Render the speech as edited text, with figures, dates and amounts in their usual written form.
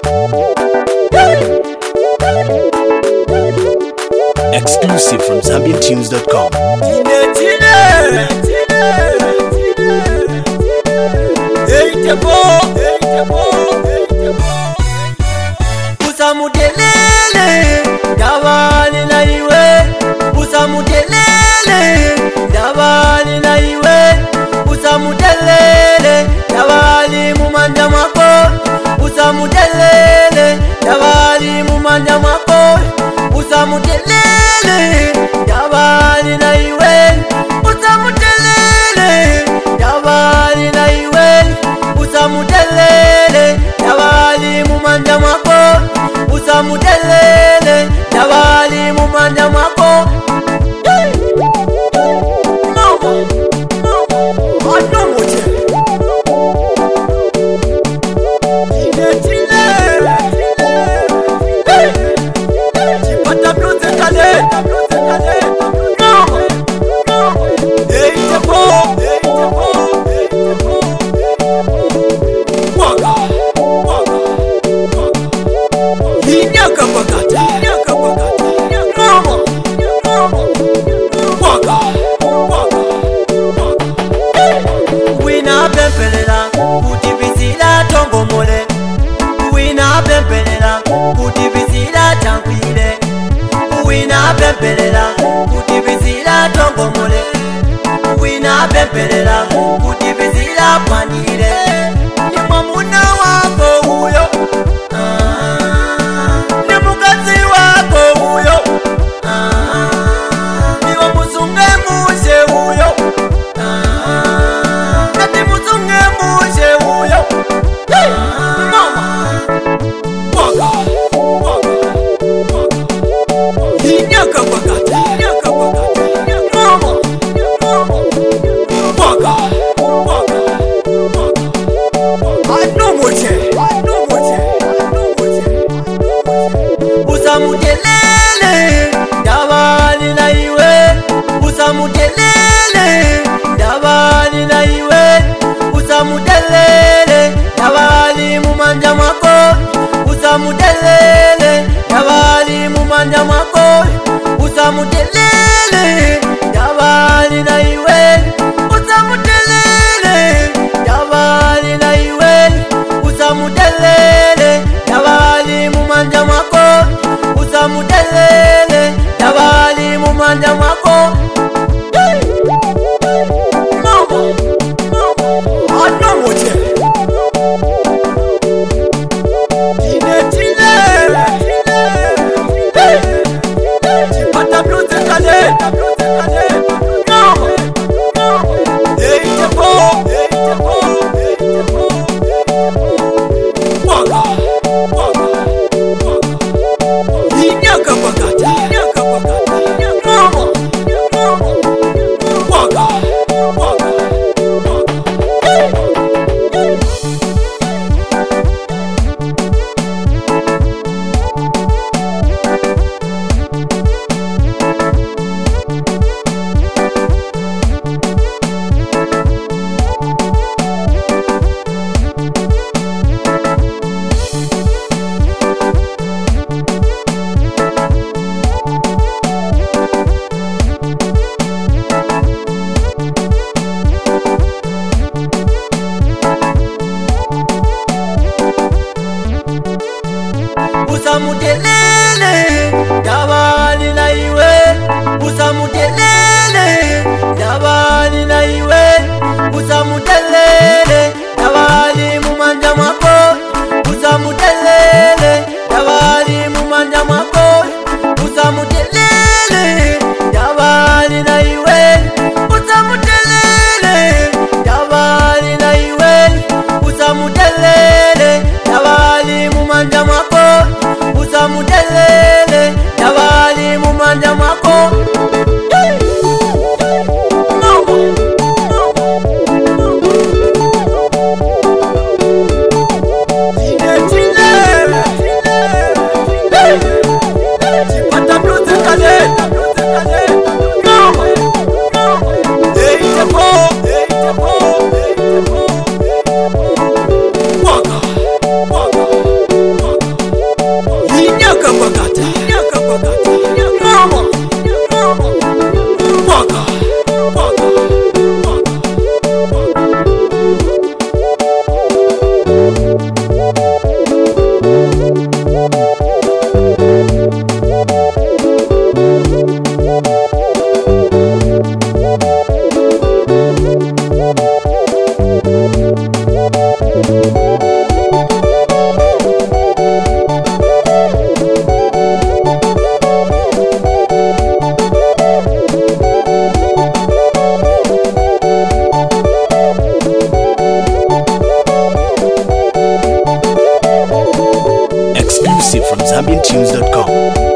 Exclusive from ZambianTunes.com. Usamudelele dabali na iwe, usamudelele dabali na iwe, usamudelele dabali mumanda mako, usamudelele dabali mumanda mako, usamudelele dabali na iwe, usamudelele dabali na iwe, usamudelele dabali mumanda mako, usamudelele dabali mumanda mako. Wina pempelela kutibizila tongomole, wina pempelela kutibizila chankwile, wina pempelela kutibizila tongomole, wina pempelela kutibizila pandile. Ni mwamuna wako huyo, ni mukazi wako huyo, ni wamusunge mushe huyo, nati musunge mushe huyo. Mama waka inyaka wakati mama waka anomoche usamudelele dabali na iwe, usamudelele dabali na iwe, usamudelele dabali mumanja mako, usamudelele dabali mumanja mako, usamudelele dabali na iwe, usamudelele dabali na iwe, usamudelele dabali mumanja mako, usamudelele dabali mumanja mako. Waka ZambianTunes.com.